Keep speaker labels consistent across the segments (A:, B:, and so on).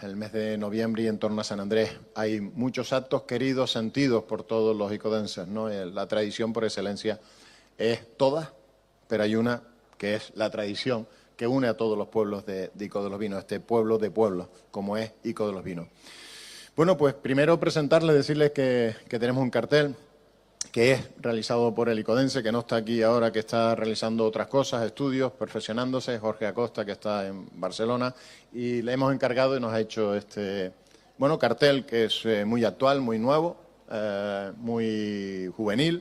A: el mes de noviembre y en torno a San Andrés hay muchos actos queridos, sentidos por todos los icodenses, ¿no? La tradición por excelencia es toda, pero hay una que es la tradición que une a todos los pueblos de Ico de los Vinos, este pueblo de pueblos, como es Ico de los Vinos. Bueno, pues primero presentarles, decirles que tenemos un cartel que es realizado por el icodense, que no está aquí ahora, que está realizando otras cosas, estudios, perfeccionándose, Jorge Acosta, que está en Barcelona, y le hemos encargado y nos ha hecho este, bueno, cartel que es muy actual, muy nuevo, muy juvenil,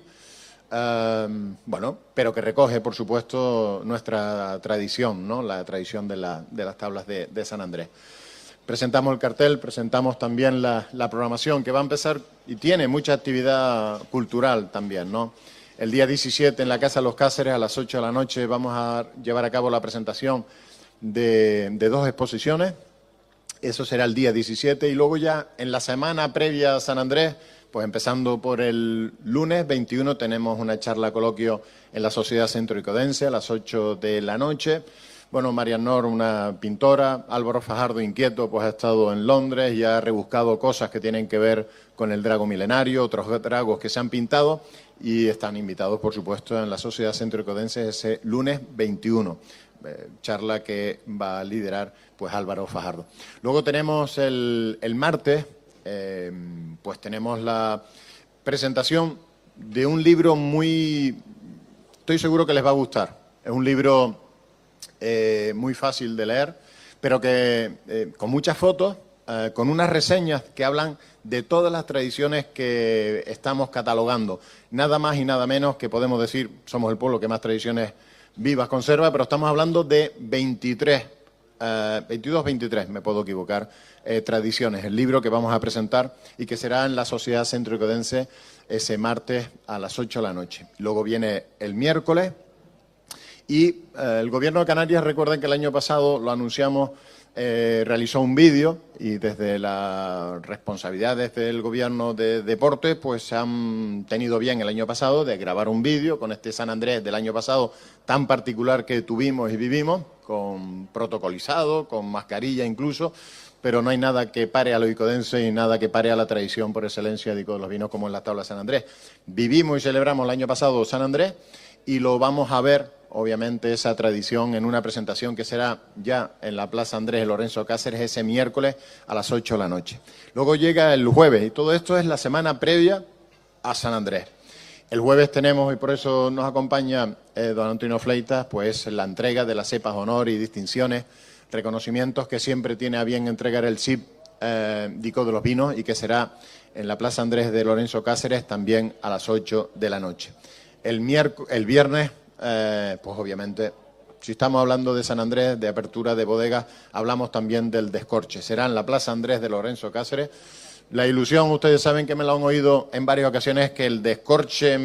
A: bueno, pero que recoge, por supuesto, nuestra tradición, ¿no? La tradición de las tablas de San Andrés. Presentamos el cartel, presentamos también la programación que va a empezar y tiene mucha actividad cultural también, ¿no? El día 17 en la Casa de los Cáceres a las 8 de la noche vamos a llevar a cabo la presentación de 2 exposiciones. Eso será el día 17 y luego ya en la semana previa a San Andrés, pues empezando por el lunes 21 tenemos una charla coloquio en la Sociedad Centro Icodense a las 8 de la noche. Bueno, María Nor, una pintora, Álvaro Fajardo, inquieto, pues ha estado en Londres y ha rebuscado cosas que tienen que ver con el drago milenario, otros dragos que se han pintado y están invitados, por supuesto, en la Sociedad Centro Icodense ese lunes 21, charla que va a liderar pues Álvaro Fajardo. Luego tenemos el martes, pues tenemos la presentación de un libro muy, estoy seguro que les va a gustar, es un libro muy fácil de leer, pero que con muchas fotos, con unas reseñas que hablan de todas las tradiciones que estamos catalogando. Nada más y nada menos que podemos decir, somos el pueblo que más tradiciones vivas conserva, pero estamos hablando de 23, 22, 23, me puedo equivocar, tradiciones. El libro que vamos a presentar y que será en la Sociedad Centro Icodense ese martes a las 8 de la noche. Luego viene el miércoles. Y el Gobierno de Canarias, recuerden que el año pasado lo anunciamos, realizó un vídeo y desde las responsabilidades del Gobierno de Deportes, pues se han tenido bien el año pasado de grabar un vídeo con este San Andrés del año pasado tan particular que tuvimos y vivimos, con protocolizado, con mascarilla incluso, pero no hay nada que pare a lo icodense y nada que pare a la tradición por excelencia de Ico de los Vinos como en la tabla de San Andrés. Vivimos y celebramos el año pasado San Andrés y lo vamos a ver, obviamente, esa tradición en una presentación que será ya en la Plaza Andrés de Lorenzo Cáceres ese miércoles a las 8 de la noche. Luego llega el jueves y todo esto es la semana previa a San Andrés. El jueves tenemos, y por eso nos acompaña don Antonio Fleitas, pues la entrega de las cepas honor y distinciones, reconocimientos que siempre tiene a bien entregar el CIP de Ico de los Vinos y que será en la Plaza Andrés de Lorenzo Cáceres también a las 8 de la noche. El viernes, pues obviamente, si estamos hablando de San Andrés, de apertura de bodegas, hablamos también del descorche. Será en la Plaza Andrés de Lorenzo Cáceres. La ilusión, ustedes saben que me lo han oído en varias ocasiones, que el descorche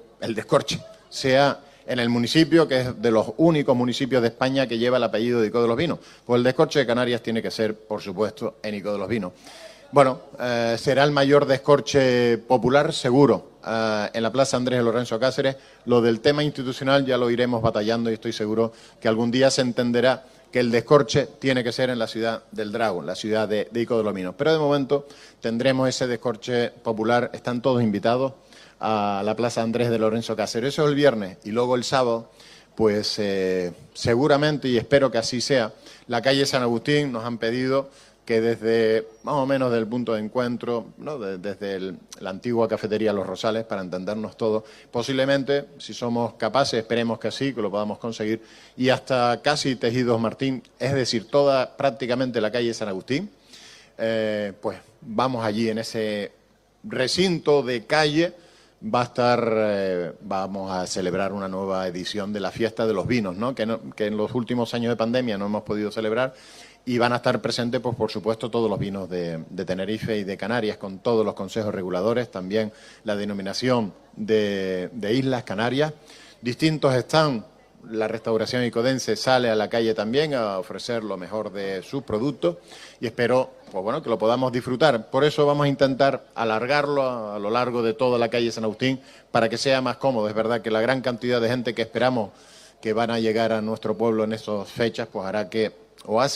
A: sea en el municipio, que es de los únicos municipios de España que lleva el apellido de Ico de los Vinos. Pues el descorche de Canarias tiene que ser, por supuesto, en Ico de los Vinos. Bueno, será el mayor descorche popular, seguro, en la Plaza Andrés de Lorenzo Cáceres. Lo del tema institucional ya lo iremos batallando y estoy seguro que algún día se entenderá que el descorche tiene que ser en la ciudad del Drago, la ciudad de Ico de los Vinos. Pero de momento tendremos ese descorche popular, están todos invitados a la Plaza Andrés de Lorenzo Cáceres. Eso es el viernes y luego el sábado, pues seguramente, y espero que así sea, la calle San Agustín nos han pedido que desde, más o menos del punto de encuentro, ¿no? Desde la antigua cafetería Los Rosales, para entendernos todos, posiblemente, si somos capaces, esperemos que sí, que lo podamos conseguir, y hasta casi Tejidos Martín, es decir, toda prácticamente la calle San Agustín, pues vamos allí en ese recinto de calle, va a estar, vamos a celebrar una nueva edición de la Fiesta de los Vinos, ¿no? Que en los últimos años de pandemia no hemos podido celebrar. Y van a estar presentes, pues, por supuesto, todos los vinos de Tenerife y de Canarias, con todos los consejos reguladores, también la denominación de Islas Canarias. Distintos están, la restauración icodense sale a la calle también a ofrecer lo mejor de sus productos y espero, pues bueno, que lo podamos disfrutar. Por eso vamos a intentar alargarlo a lo largo de toda la calle San Agustín para que sea más cómodo. Es verdad que la gran cantidad de gente que esperamos que van a llegar a nuestro pueblo en esas fechas, pues hará que, o hace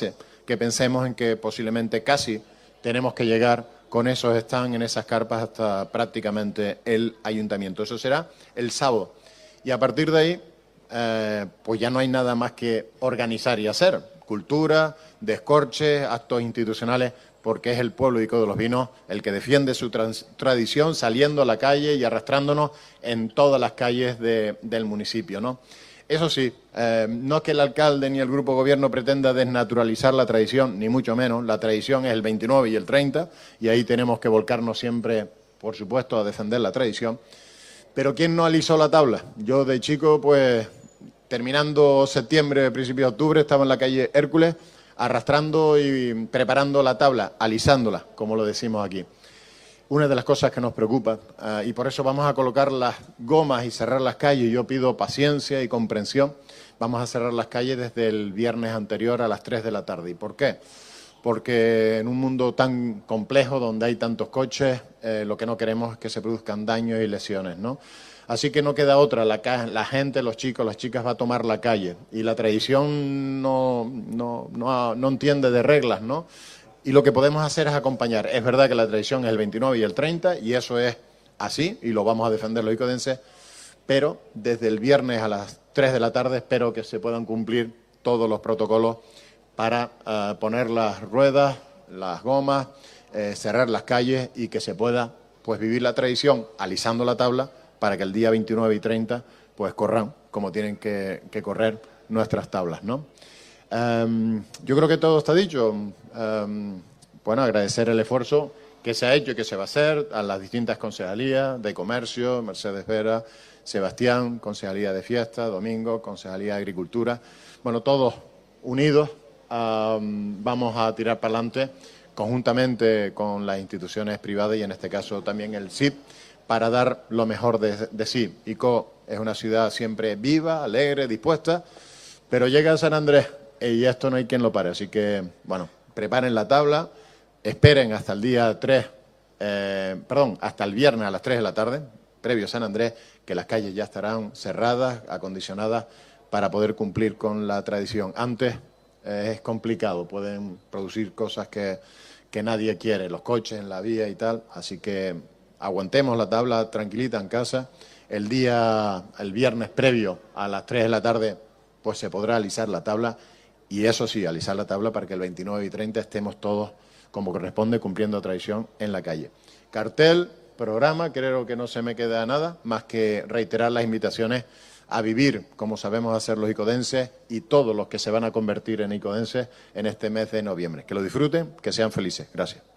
A: que pensemos en que posiblemente casi tenemos que llegar con esos stands en esas carpas hasta prácticamente el ayuntamiento. Eso será el sábado. Y a partir de ahí, pues ya no hay nada más que organizar y hacer. Cultura, descorches, actos institucionales, porque es el pueblo Ico de los Vinos el que defiende su tradición saliendo a la calle y arrastrándonos en todas las calles del municipio, ¿no? Eso sí, no es que el alcalde ni el grupo gobierno pretenda desnaturalizar la tradición, ni mucho menos. La tradición es el 29 y el 30, y ahí tenemos que volcarnos siempre, por supuesto, a defender la tradición. Pero ¿quién no alisó la tabla? Yo de chico, pues, terminando septiembre, principio de octubre, estaba en la calle Hércules, arrastrando y preparando la tabla, alisándola, como lo decimos aquí. Una de las cosas que nos preocupa, y por eso vamos a colocar las gomas y cerrar las calles. Yo pido paciencia y comprensión. Vamos a cerrar las calles desde el viernes anterior a las 3 de la tarde. ¿Y por qué? Porque en un mundo tan complejo, donde hay tantos coches, lo que no queremos es que se produzcan daños y lesiones, ¿no? Así que no queda otra, la gente, los chicos, las chicas va a tomar la calle. Y la tradición no entiende de reglas, ¿no? Y lo que podemos hacer es acompañar. Es verdad que la tradición es el 29 y el 30, y eso es así, y lo vamos a defender los icodenses, pero desde el viernes a las 3 de la tarde espero que se puedan cumplir todos los protocolos para poner las ruedas, las gomas, cerrar las calles y que se pueda, pues, vivir la tradición alisando la tabla para que el día 29 y 30 pues corran como tienen que correr nuestras tablas, ¿no? Yo creo que todo está dicho. Bueno, agradecer el esfuerzo que se ha hecho y que se va a hacer a las distintas concejalías de Comercio, Mercedes Vera, Sebastián, Concejalía de Fiesta, Domingo, Concejalía de Agricultura. Bueno, todos unidos vamos a tirar para adelante conjuntamente con las instituciones privadas y en este caso también el CIP para dar lo mejor de sí. Ico es una ciudad siempre viva, alegre, dispuesta, pero llega a San Andrés y esto no hay quien lo pare. Así que, bueno, preparen la tabla, esperen hasta el día 3, hasta el viernes a las 3 de la tarde, previo a San Andrés, que las calles ya estarán cerradas, acondicionadas, para poder cumplir con la tradición. Antes es complicado, pueden producir cosas que nadie quiere, los coches en la vía y tal, así que aguantemos la tabla tranquilita en casa. El viernes previo a las 3 de la tarde, pues se podrá alisar la tabla. Y eso sí, alisar la tabla para que el 29 y 30 estemos todos, como corresponde, cumpliendo tradición en la calle. Cartel, programa, creo que no se me queda nada, más que reiterar las invitaciones a vivir como sabemos hacer los icodenses y todos los que se van a convertir en icodenses en este mes de noviembre. Que lo disfruten, que sean felices. Gracias.